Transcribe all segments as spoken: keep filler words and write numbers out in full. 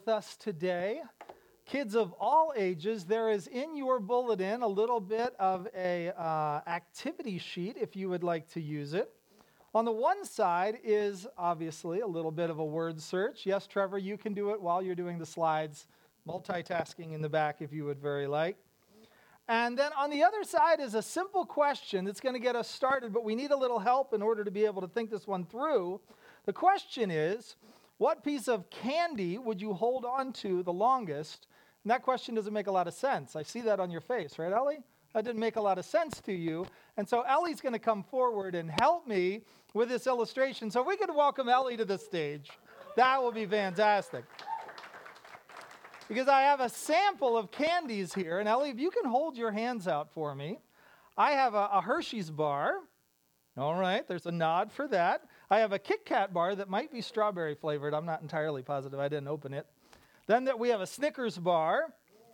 With us today, kids of all ages. There is in your bulletin a little bit of a uh, activity sheet if you would like to use it. On the one side is obviously a little bit of a word search. Yes, Trevor, you can do it while you're doing the slides, multitasking in the back if you would very like. And then on the other side is a simple question that's going to get us started, but we need a little help in order to be able to think this one through. The question is, what piece of candy would you hold on to the longest? And that question doesn't make a lot of sense. I see that on your face, right, Ellie? That didn't make a lot of sense to you. And so Ellie's going to come forward and help me with this illustration. So if we could welcome Ellie to the stage, that will be fantastic. Because I have a sample of candies here. And Ellie, if you can hold your hands out for me. I have a, a Hershey's bar. All right, there's a nod for that. I have a Kit Kat bar that might be strawberry flavored. I'm not entirely positive. I didn't open it. Then that we have a Snickers bar.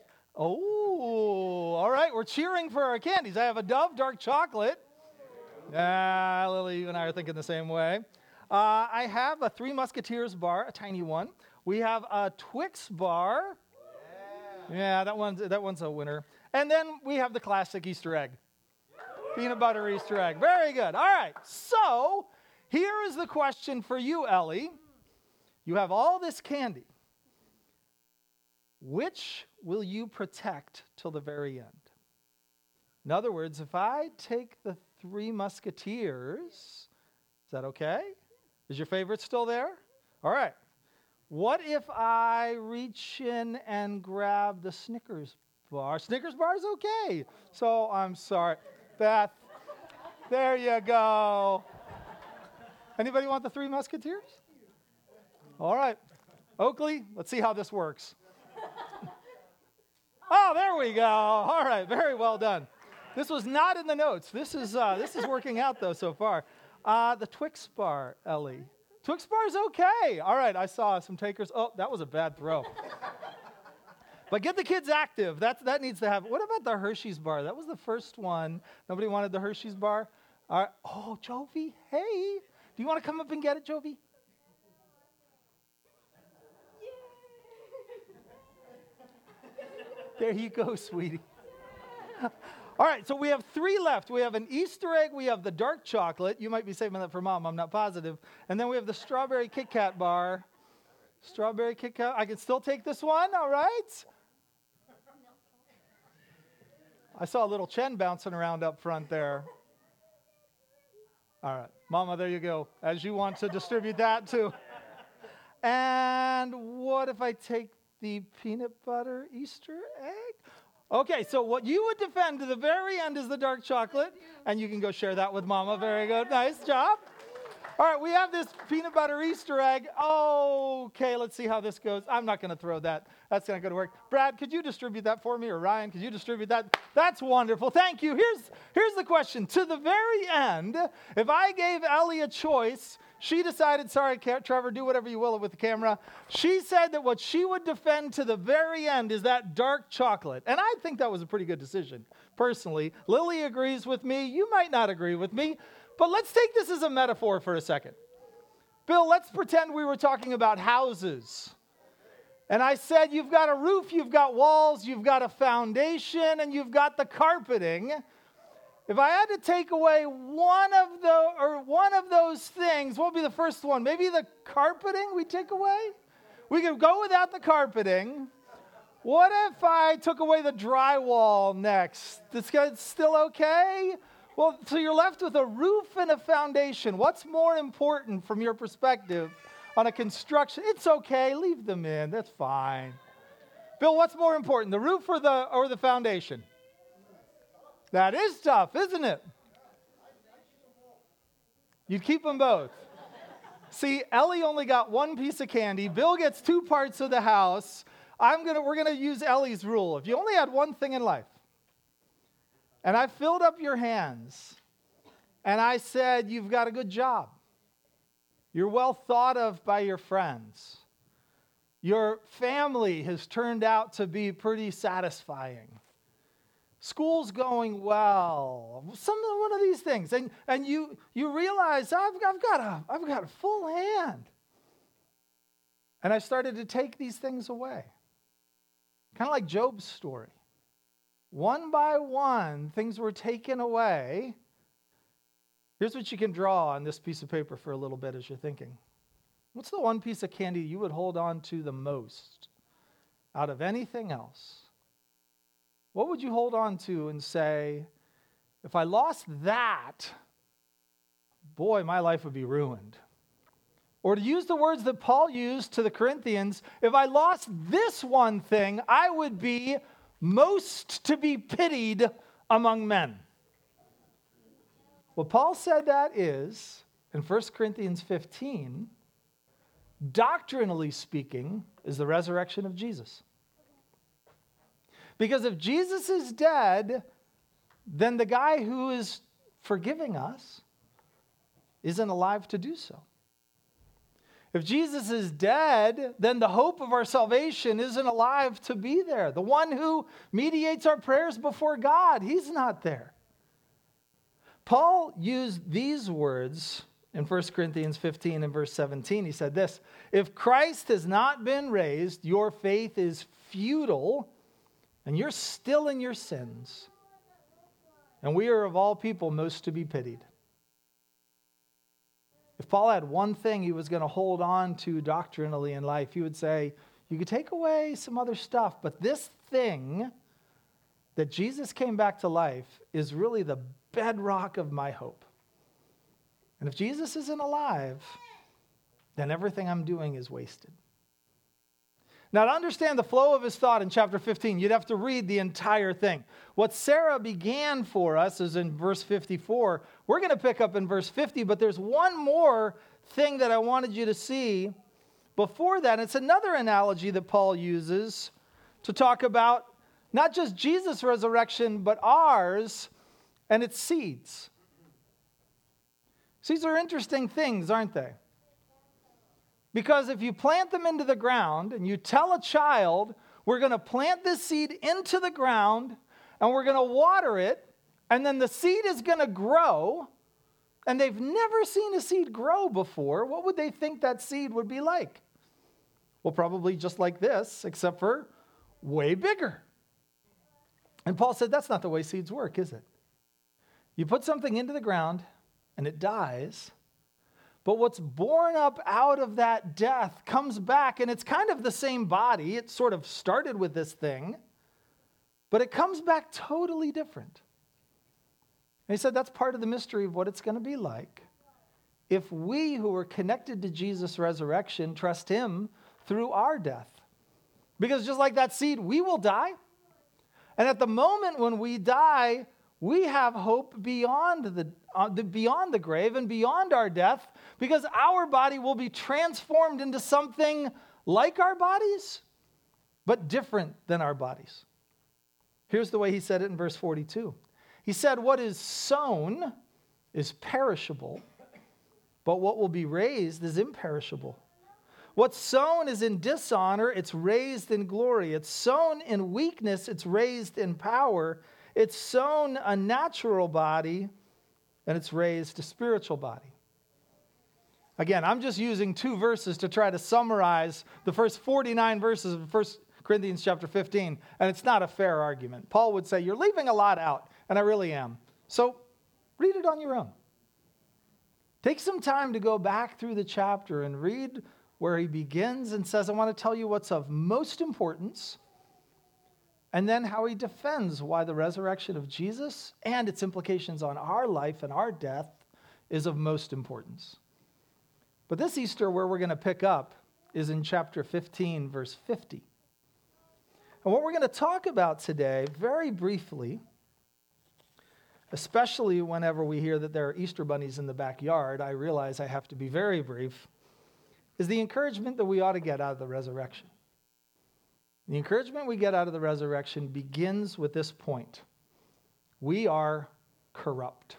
Oh, all right. We're cheering for our candies. I have a Dove dark chocolate. Ah, Lily, you and I are thinking the same way. Uh, I have a Three Musketeers bar, a tiny one. We have a Twix bar. Yeah, yeah that one's that one's a winner. And then we have the classic Easter egg. Peanut butter Easter egg. Very good. All right. So here is the question for you, Ellie. You have all this candy. Which will you protect till the very end? In other words, if I take the Three Musketeers, is that okay? Is your favorite still there? All right. What if I reach in and grab the Snickers bar? Snickers bar is okay. So I'm sorry. Beth, there you go. Anybody want the Three Musketeers? All right. Oakley, let's see how this works. Oh, there we go. All right, very well done. This was not in the notes. This is uh, this is working out, though, so far. Uh, the Twix bar, Ellie. Twix bar is okay. All right, I saw some takers. Oh, that was a bad throw. But get the kids active. That, that needs to happen. What about the Hershey's bar? That was the first one. Nobody wanted the Hershey's bar? All right. Oh, Jovi, hey. Do you want to come up and get it, Jovi? There you go, sweetie. All right, so we have three left. We have an Easter egg. We have the dark chocolate. You might be saving that for Mom. I'm not positive. And then we have the strawberry Kit Kat bar. Strawberry Kit Kat. I can still take this one, all right? I saw a little Chen bouncing around up front there. All right. Mama, there you go. As you want to distribute that too. And what if I take the peanut butter Easter egg? Okay, so what you would defend to the very end is the dark chocolate. And you can go share that with Mama. Very good. Nice job. All right, we have this peanut butter Easter egg. Okay, let's see how this goes. I'm not going to throw that. That's not going to work. Brad, could you distribute that for me? Or Ryan, could you distribute that? That's wonderful. Thank you. Here's, here's the question. To the very end, if I gave Ellie a choice, she decided, sorry, Trevor, do whatever you will with the camera. She said that what she would defend to the very end is that dark chocolate. And I think that was a pretty good decision, personally. Lily agrees with me. You might not agree with me. But let's take this as a metaphor for a second. Bill, let's pretend we were talking about houses. And I said, you've got a roof, you've got walls, you've got a foundation, and you've got the carpeting. If I had to take away one of the or one of those things, what would be the first one? Maybe the carpeting we take away? We could go without the carpeting. What if I took away the drywall next? Is it still okay? Well, so you're left with a roof and a foundation. What's more important from your perspective on a construction? It's okay. Leave them in. That's fine. Bill, what's more important, the roof or the or the foundation? That is tough, isn't it? You'd keep them both. See, Ellie only got one piece of candy. Bill gets two parts of the house. I'm gonna we're gonna use Ellie's rule. If you only had one thing in life, and I filled up your hands, and I said, you've got a good job. You're well thought of by your friends. Your family has turned out to be pretty satisfying. School's going well. Some of one of these things. And, and you, you realize, I've, I've, got a, I've got a full hand. And I started to take these things away. Kind of like Job's story. One by one, things were taken away. Here's what you can draw on this piece of paper for a little bit as you're thinking. What's the one piece of candy you would hold on to the most out of anything else? What would you hold on to and say, if I lost that, boy, my life would be ruined? Or to use the words that Paul used to the Corinthians, if I lost this one thing, I would be most to be pitied among men. What Paul said that is, in First Corinthians fifteen, doctrinally speaking, is the resurrection of Jesus. Because if Jesus is dead, then the guy who is forgiving us isn't alive to do so. If Jesus is dead, then the hope of our salvation isn't alive to be there. The one who mediates our prayers before God, he's not there. Paul used these words in First Corinthians fifteen and verse seventeen. He said this, if Christ has not been raised, your faith is futile, and you're still in your sins. And we are of all people most to be pitied. If Paul had one thing he was going to hold on to doctrinally in life, he would say, you could take away some other stuff, but this thing that Jesus came back to life is really the bedrock of my hope. And if Jesus isn't alive, then everything I'm doing is wasted. Now, to understand the flow of his thought in chapter fifteen, you'd have to read the entire thing. What Sarah began for us is in verse fifty-four. We're going to pick up in verse fifty, but there's one more thing that I wanted you to see before that. It's another analogy that Paul uses to talk about not just Jesus' resurrection, but ours and its seeds. Seeds are interesting things, aren't they? Because if you plant them into the ground and you tell a child, we're going to plant this seed into the ground and we're going to water it, and then the seed is going to grow, and they've never seen a seed grow before, what would they think that seed would be like? Well, probably just like this, except for way bigger. And Paul said that's not the way seeds work, is it? You put something into the ground and it dies, but what's born up out of that death comes back, and it's kind of the same body. It sort of started with this thing, but it comes back totally different. And he said that's part of the mystery of what it's going to be like if we who are connected to Jesus' resurrection trust him through our death. Because just like that seed, we will die. And at the moment when we die, we have hope beyond the, uh, the beyond the grave and beyond our death, because our body will be transformed into something like our bodies, but different than our bodies. Here's the way he said it in verse forty-two. He said, what is sown is perishable, but what will be raised is imperishable. What's sown is in dishonor, it's raised in glory. It's sown in weakness, it's raised in power. It's sown a natural body, and it's raised a spiritual body. Again, I'm just using two verses to try to summarize the first forty-nine verses of First Corinthians chapter fifteen, and it's not a fair argument. Paul would say, you're leaving a lot out, and I really am. So read it on your own. Take some time to go back through the chapter and read where he begins and says, I want to tell you what's of most importance, and then how he defends why the resurrection of Jesus and its implications on our life and our death is of most importance. But this Easter, where we're going to pick up, is in chapter fifteen, verse fifty. And what we're going to talk about today, very briefly, especially whenever we hear that there are Easter bunnies in the backyard, I realize I have to be very brief, is the encouragement that we ought to get out of the resurrection. The encouragement we get out of the resurrection begins with this point. We are corrupt.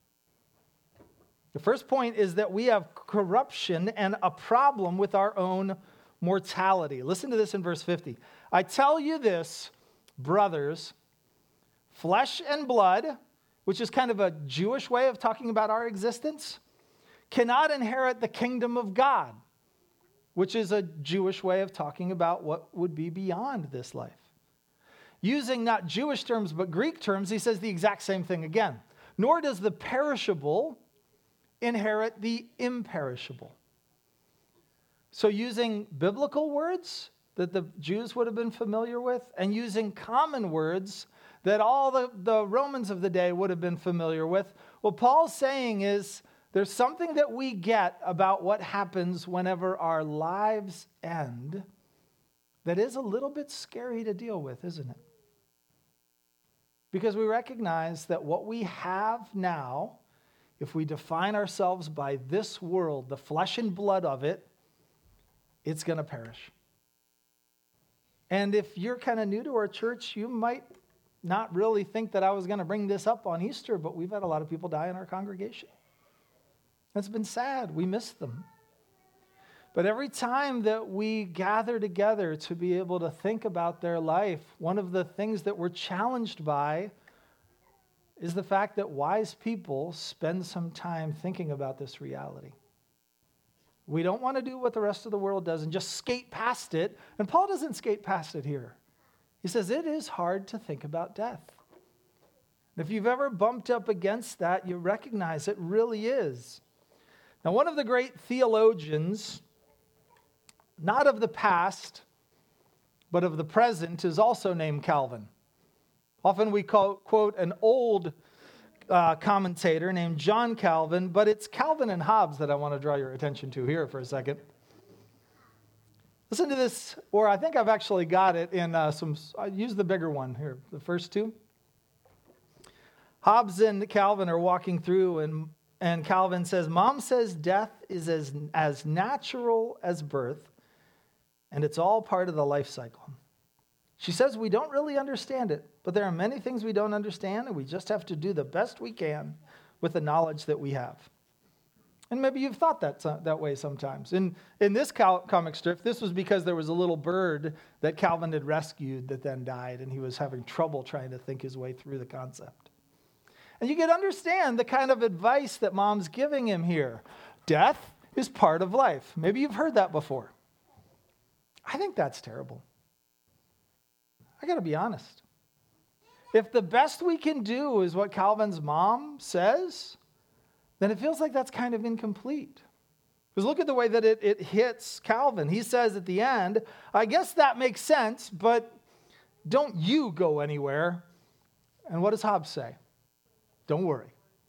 The first point is that we have corruption and a problem with our own mortality. Listen to this in verse fifty. I tell you this, brothers, flesh and blood, which is kind of a Jewish way of talking about our existence, cannot inherit the kingdom of God. which is a Jewish way of talking about what would be beyond this life. Using not Jewish terms, but Greek terms, he says the exact same thing again. Nor does the perishable inherit the imperishable. So using biblical words that the Jews would have been familiar with, and using common words that all the, the Romans of the day would have been familiar with, what Paul's saying is there's something that we get about what happens whenever our lives end that is a little bit scary to deal with, isn't it? Because we recognize that what we have now, if we define ourselves by this world, the flesh and blood of it, it's going to perish. And if you're kind of new to our church, you might not really think that I was going to bring this up on Easter, but we've had a lot of people die in our congregation. It's been sad. We miss them. But every time that we gather together to be able to think about their life, one of the things that we're challenged by is the fact that wise people spend some time thinking about this reality. We don't want to do what the rest of the world does and just skate past it. And Paul doesn't skate past it here. He says it is hard to think about death. If you've ever bumped up against that, you recognize it really is. Now, one of the great theologians, not of the past, but of the present, is also named Calvin. Often we call, quote an old uh, commentator named John Calvin, but it's Calvin and Hobbes that I want to draw your attention to here for a second. Listen to this, or I think I've actually got it in uh, some, I use the bigger one here, the first two. Hobbes and Calvin are walking through, and, and Calvin says, Mom says death is as, as natural as birth, and it's all part of the life cycle. She says we don't really understand it, but there are many things we don't understand, and we just have to do the best we can with the knowledge that we have. And maybe you've thought that that way sometimes. In, in this comic strip, this was because there was a little bird that Calvin had rescued that then died, and he was having trouble trying to think his way through the concept. And you can understand the kind of advice that Mom's giving him here. Death is part of life. Maybe you've heard that before. I think that's terrible. I got to be honest. If the best we can do is what Calvin's mom says, then it feels like that's kind of incomplete. Because look at the way that it, it hits Calvin. He says at the end, I guess that makes sense, but don't you go anywhere. And what does Hobbes say? Don't worry.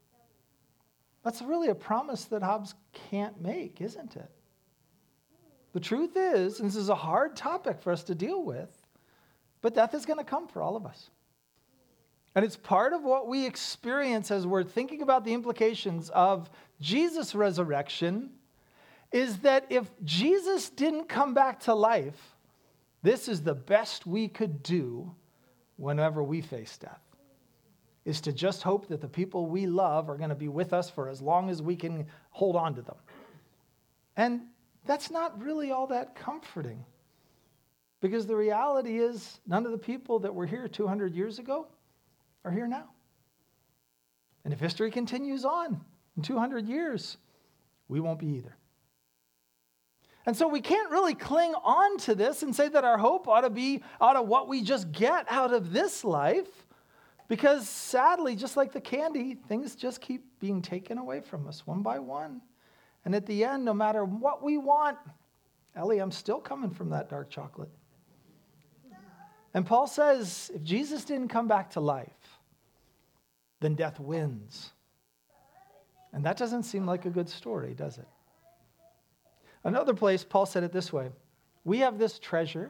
That's really a promise that Hobbes can't make, isn't it? The truth is, and this is a hard topic for us to deal with, but death is going to come for all of us. And it's part of what we experience as we're thinking about the implications of Jesus' resurrection, is that if Jesus didn't come back to life, this is the best we could do whenever we face death, is to just hope that the people we love are going to be with us for as long as we can hold on to them. And that's not really all that comforting, because the reality is none of the people that were here two hundred years ago are here now. And if history continues on in two hundred years, we won't be either. And so we can't really cling on to this and say that our hope ought to be out of what we just get out of this life, because sadly, just like the candy, things just keep being taken away from us one by one. And at the end, no matter what we want, Ellie, I'm still coming from that dark chocolate. And Paul says, if Jesus didn't come back to life, then death wins. And that doesn't seem like a good story, does it? Another place, Paul said it this way. We have this treasure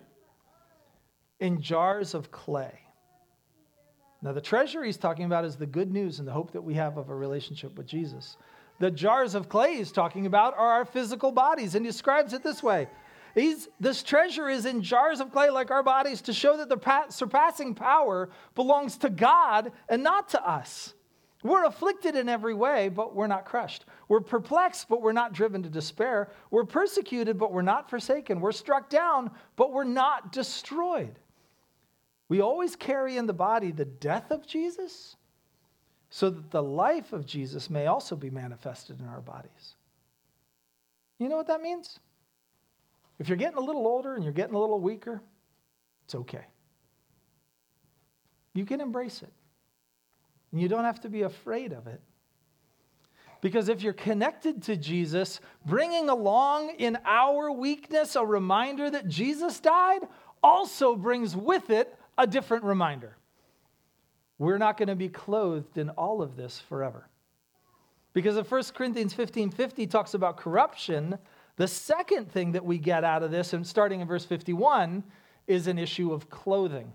in jars of clay. Now, the treasure he's talking about is the good news and the hope that we have of a relationship with Jesus. The jars of clay he's talking about are our physical bodies, and he describes it this way. He's, this treasure is in jars of clay like our bodies to show that the pa- surpassing power belongs to God and not to us. We're afflicted in every way, but we're not crushed. We're perplexed, but we're not driven to despair. We're persecuted, but we're not forsaken. We're struck down, but we're not destroyed. We always carry in the body the death of Jesus, so that the life of Jesus may also be manifested in our bodies. You know what that means? If you're getting a little older and you're getting a little weaker, it's okay. You can embrace it. And you don't have to be afraid of it. Because if you're connected to Jesus, bringing along in our weakness a reminder that Jesus died also brings with it a different reminder. We're not going to be clothed in all of this forever. Because if First Corinthians fifteen fifty talks about corruption, the second thing that we get out of this, and starting in verse fifty-one, is an issue of clothing.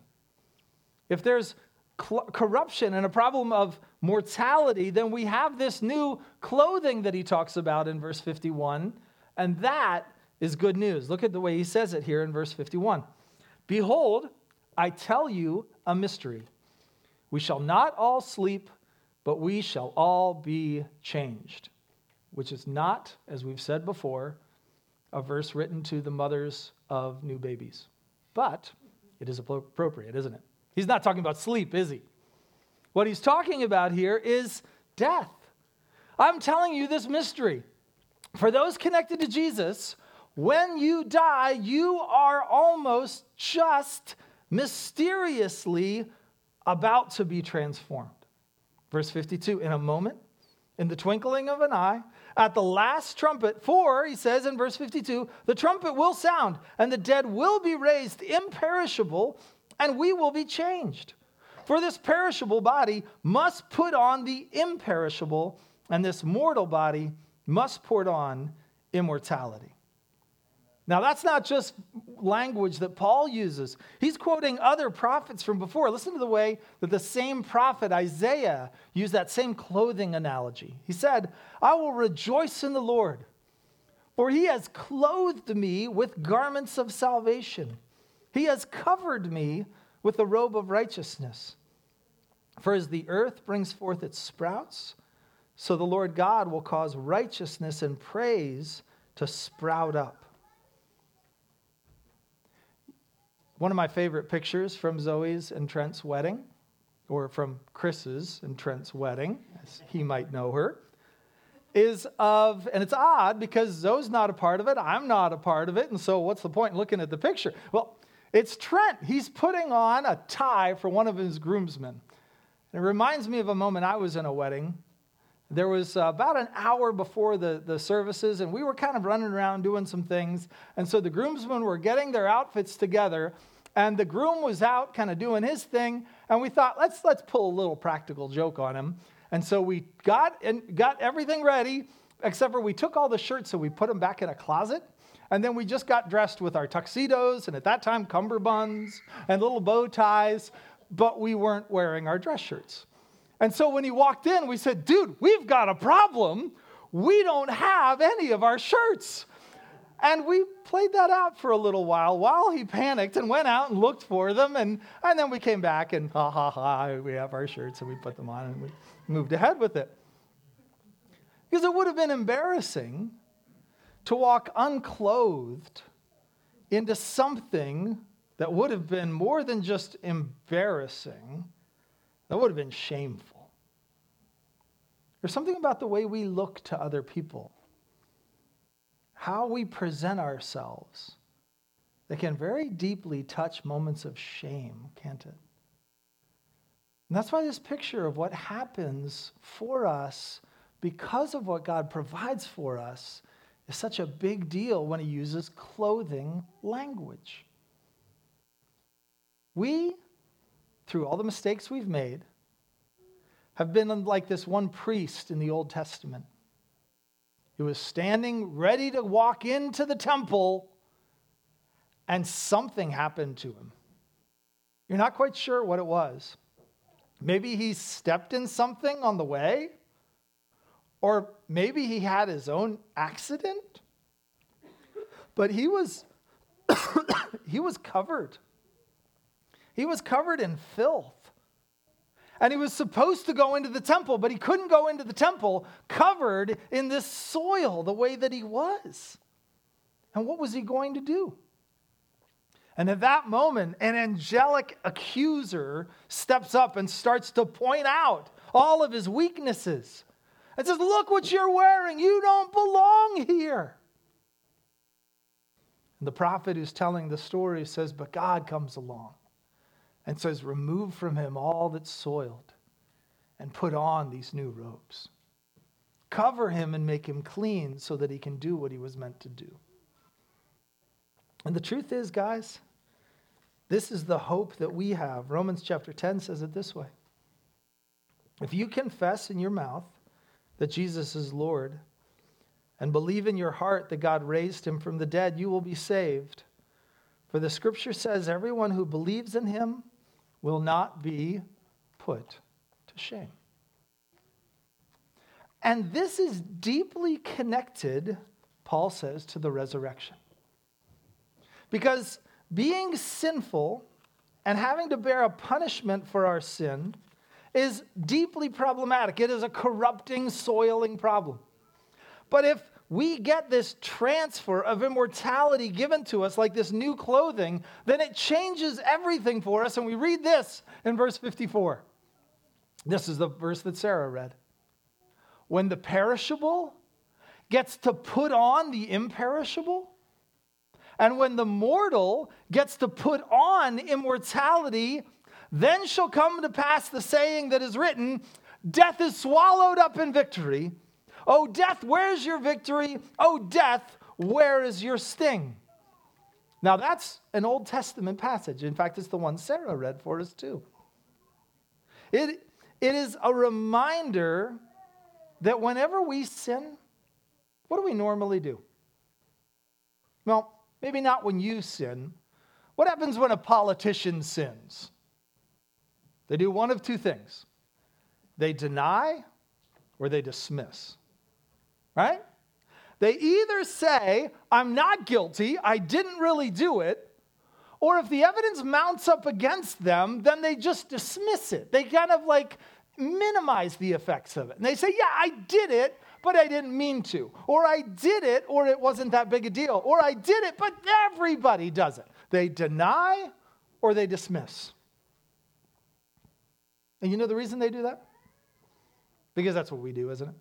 If there's cl- corruption and a problem of mortality, then we have this new clothing that he talks about in verse fifty-one, and that is good news. Look at the way he says it here in verse fifty-one. Behold, I tell you a mystery. We shall not all sleep, but we shall all be changed. Which is not, as we've said before, a verse written to the mothers of new babies. But it is appropriate, isn't it? He's not talking about sleep, is he? What he's talking about here is death. I'm telling you this mystery. For those connected to Jesus, when you die, you are almost just mysteriously about to be transformed. Verse fifty-two, in a moment, in the twinkling of an eye, at the last trumpet, for, he says in verse fifty-two, the trumpet will sound, and the dead will be raised imperishable, and we will be changed. For this perishable body must put on the imperishable, and this mortal body must put on immortality. Now, that's not just language that Paul uses. He's quoting other prophets from before. Listen to the way that the same prophet, Isaiah, used that same clothing analogy. He said, I will rejoice in the Lord, for he has clothed me with garments of salvation. He has covered me with the robe of righteousness. For as the earth brings forth its sprouts, so the Lord God will cause righteousness and praise to sprout up. One of my favorite pictures from Zoe's and Trent's wedding, or from Chris's and Trent's wedding, as he might know her, is of, and it's odd because Zoe's not a part of it, I'm not a part of it, and so what's the point in looking at the picture? Well, it's Trent. He's putting on a tie for one of his groomsmen. It reminds me of a moment I was in a wedding. There was uh, about an hour before the, the services, and we were kind of running around doing some things. And so the groomsmen were getting their outfits together, and the groom was out kind of doing his thing. And we thought, let's let's pull a little practical joke on him. And so we got and got everything ready, except for we took all the shirts and we put them back in a closet. And then we just got dressed with our tuxedos, and at that time, cummerbunds and little bow ties, but we weren't wearing our dress shirts. And so when he walked in, we said, dude, we've got a problem. We don't have any of our shirts. And we played that out for a little while while he panicked and went out and looked for them. And, and then we came back and ha, ha, ha, we have our shirts and we put them on and we moved ahead with it. Because it would have been embarrassing to walk unclothed into something that would have been more than just embarrassing. That would have been shameful. There's something about the way we look to other people, how we present ourselves, that can very deeply touch moments of shame, can't it? And that's why this picture of what happens for us because of what God provides for us is such a big deal when he uses clothing language. We, through all the mistakes we've made, have been like this one priest in the Old Testament. He was standing ready to walk into the temple, and something happened to him. You're not quite sure what it was. Maybe he stepped in something on the way, or maybe he had his own accident, but he was he was covered. He was covered in filth. And he was supposed to go into the temple, but he couldn't go into the temple covered in this soil the way that he was. And what was he going to do? And at that moment, an angelic accuser steps up and starts to point out all of his weaknesses. And says, look what you're wearing. You don't belong here. And the prophet who's telling the story says, but God comes along and says, remove from him all that's soiled and put on these new robes. Cover him and make him clean so that he can do what he was meant to do. And the truth is, guys, this is the hope that we have. Romans chapter ten says it this way. If you confess in your mouth that Jesus is Lord and believe in your heart that God raised him from the dead, you will be saved. For the scripture says everyone who believes in him will not be put to shame. And this is deeply connected, Paul says, to the resurrection. Because being sinful and having to bear a punishment for our sin is deeply problematic. It is a corrupting, soiling problem. But if we get this transfer of immortality given to us, like this new clothing, then it changes everything for us. And we read this in verse fifty-four. This is the verse that Sarah read. When the perishable gets to put on the imperishable, and when the mortal gets to put on immortality, then shall come to pass the saying that is written, death is swallowed up in victory. O death, where's your victory? O death, where is your sting? Now that's an Old Testament passage. In fact, it's the one Sarah read for us too. It, it is a reminder that whenever we sin, what do we normally do? Well, maybe not when you sin. What happens when a politician sins? They do one of two things. They deny or they dismiss. Right? They either say, I'm not guilty, I didn't really do it, or if the evidence mounts up against them, then they just dismiss it. They kind of like minimize the effects of it. And they say, yeah, I did it, but I didn't mean to. Or I did it, or it wasn't that big a deal. Or I did it, but everybody does it. They deny or they dismiss. And you know the reason they do that? Because that's what we do, isn't it?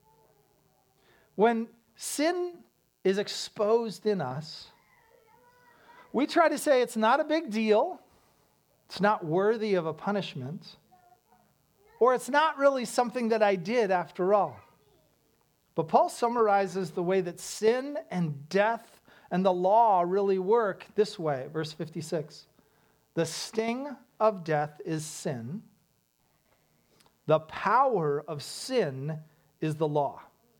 When sin is exposed in us, we try to say it's not a big deal, it's not worthy of a punishment, or it's not really something that I did after all. But Paul summarizes the way that sin and death and the law really work this way, verse fifty-six. The sting of death is sin. The power of sin is the law.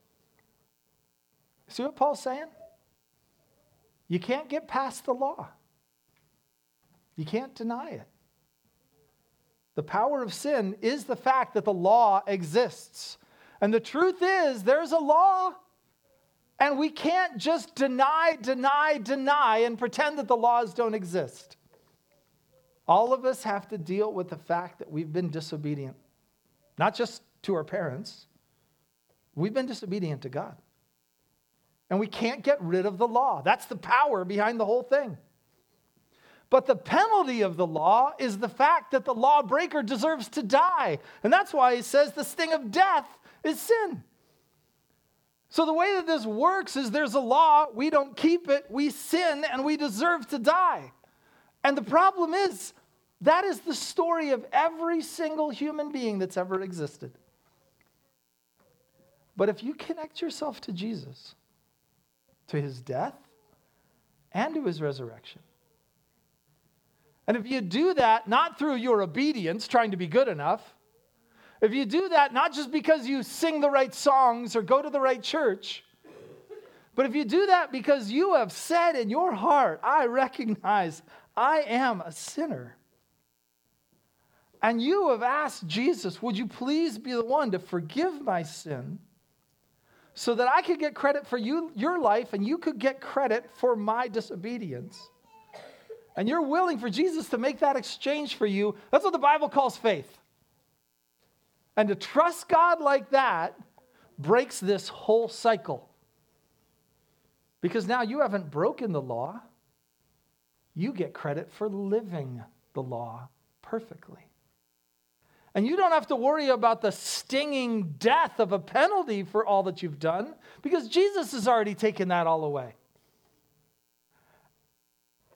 See what Paul's saying? You can't get past the law. You can't deny it. The power of sin is the fact that the law exists. And the truth is, there's a law, and we can't just deny, deny, deny, and pretend that the laws don't exist. All of us have to deal with the fact that we've been disobedient. Not just to our parents. We've been disobedient to God. And we can't get rid of the law. That's the power behind the whole thing. But the penalty of the law is the fact that the lawbreaker deserves to die. And that's why he says the sting of death is sin. So the way that this works is there's a law, we don't keep it, we sin, and we deserve to die. And the problem is, that is the story of every single human being that's ever existed. But if you connect yourself to Jesus, to his death, and to his resurrection, and if you do that not through your obedience, trying to be good enough, if you do that not just because you sing the right songs or go to the right church, but if you do that because you have said in your heart, I recognize I am a sinner, and you have asked Jesus, would you please be the one to forgive my sin so that I could get credit for you, your life, and you could get credit for my disobedience. And you're willing for Jesus to make that exchange for you. That's what the Bible calls faith. And to trust God like that breaks this whole cycle. Because now you haven't broken the law. You get credit for living the law perfectly. And you don't have to worry about the stinging death of a penalty for all that you've done, because Jesus has already taken that all away.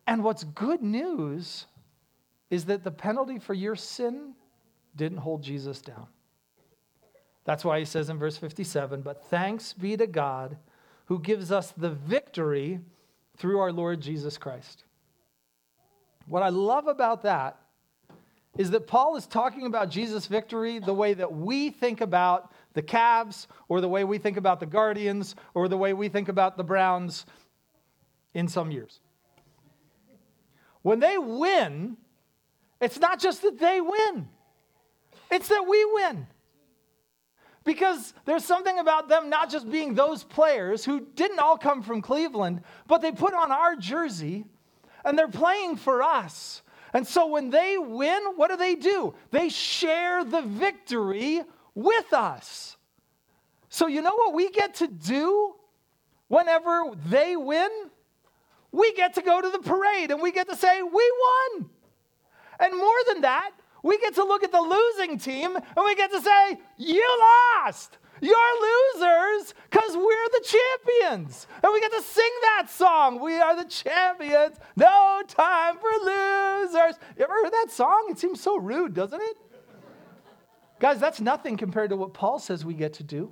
And what's good news is that the penalty for your sin didn't hold Jesus down. That's why he says in verse fifty-seven, but thanks be to God who gives us the victory through our Lord Jesus Christ. What I love about that is that Paul is talking about Jesus' victory the way that we think about the Cavs, or the way we think about the Guardians, or the way we think about the Browns in some years. When they win, it's not just that they win. It's that we win. Because there's something about them not just being those players who didn't all come from Cleveland, but they put on our jersey and they're playing for us. And so when they win, what do they do? They share the victory with us. So you know what we get to do whenever they win? We get to go to the parade and we get to say, we won. And more than that, we get to look at the losing team and we get to say, you lost. You're losers because we're the champions. And we get to sing that song. We are the champions. No time for losers. You ever heard that song? It seems so rude, doesn't it? Guys, that's nothing compared to what Paul says we get to do.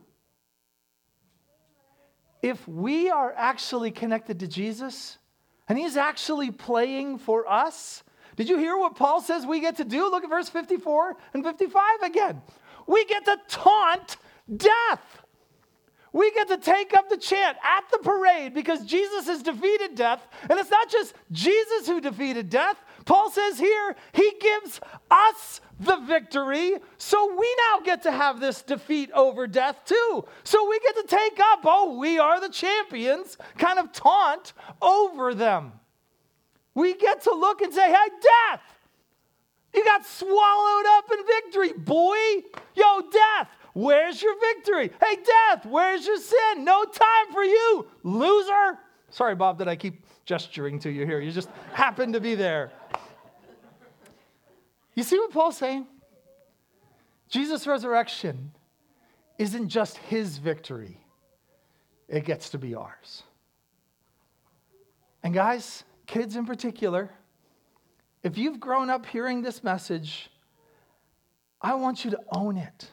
If we are actually connected to Jesus and he's actually playing for us, did you hear what Paul says we get to do? Look at verse fifty-four and fifty-five again. We get to taunt death. We get to take up the chant at the parade because Jesus has defeated death. And it's not just Jesus who defeated death. Paul says here, he gives us the victory. So we now get to have this defeat over death too. So we get to take up, oh, we are the champions, kind of taunt over them. We get to look and say, hey, death, you got swallowed up in victory, boy. Yo, death, where's your victory? Hey, death, where's your sin? No time for you, loser. Sorry, Bob, that I keep gesturing to you here. You just happen to be there. You see what Paul's saying? Jesus' resurrection isn't just his victory. It gets to be ours. And guys, kids in particular, if you've grown up hearing this message, I want you to own it.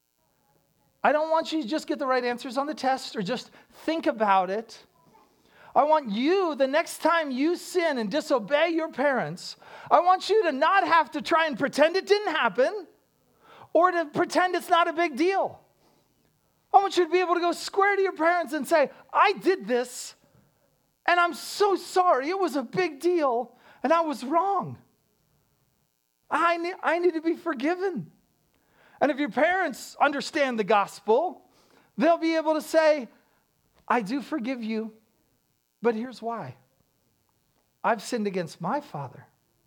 I don't want you to just get the right answers on the test or just think about it. I want you, the next time you sin and disobey your parents, I want you to not have to try and pretend it didn't happen or to pretend it's not a big deal. I want you to be able to go square to your parents and say, I did this, and I'm so sorry. It was a big deal, and I was wrong. I need, I need to be forgiven. And if your parents understand the gospel, they'll be able to say, I do forgive you, but here's why. I've sinned against my Father,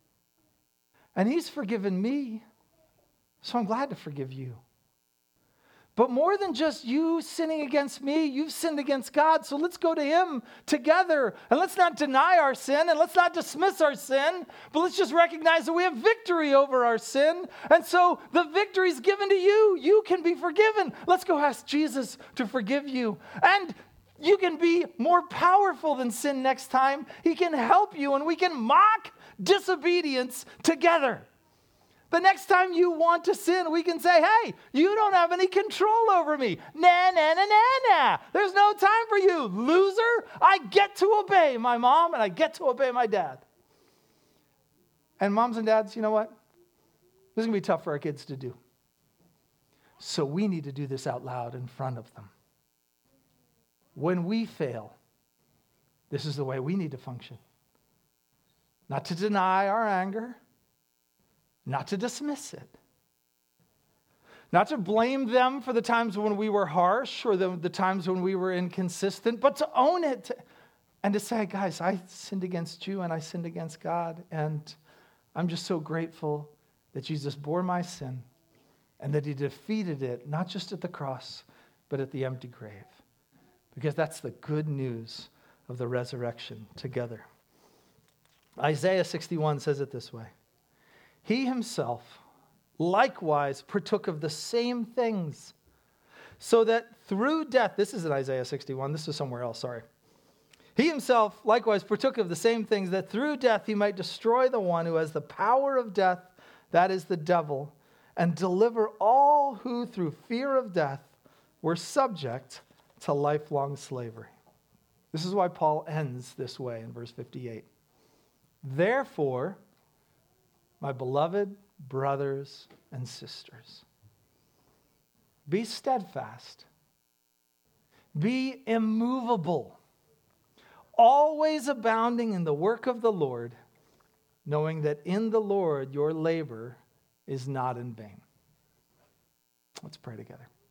and he's forgiven me, so I'm glad to forgive you. But more than just you sinning against me, you've sinned against God. So let's go to him together. And let's not deny our sin and let's not dismiss our sin, but let's just recognize that we have victory over our sin. And so the victory is given to you. You can be forgiven. Let's go ask Jesus to forgive you. And you can be more powerful than sin next time. He can help you and we can mock disobedience together. The next time you want to sin, we can say, hey, you don't have any control over me. Nah, nah, nah, nah, nah. There's no time for you, loser. I get to obey my mom and I get to obey my dad. And moms and dads, you know what? This is going to be tough for our kids to do. So we need to do this out loud in front of them. When we fail, this is the way we need to function. Not to deny our anger. Not to dismiss it. Not to blame them for the times when we were harsh or the, the times when we were inconsistent, but to own it and to say, guys, I sinned against you and I sinned against God, and I'm just so grateful that Jesus bore my sin and that he defeated it, not just at the cross, but at the empty grave. Because that's the good news of the resurrection together. Isaiah sixty-one says it this way. He himself likewise partook of the same things, so that through death, this is in Isaiah sixty-one, this is somewhere else, sorry. He himself likewise partook of the same things, that through death he might destroy the one who has the power of death, that is the devil, and deliver all who through fear of death were subject to lifelong slavery. This is why Paul ends this way in verse fifty-eight. Therefore, my beloved brothers and sisters, be steadfast, be immovable, always abounding in the work of the Lord, knowing that in the Lord your labor is not in vain. Let's pray together.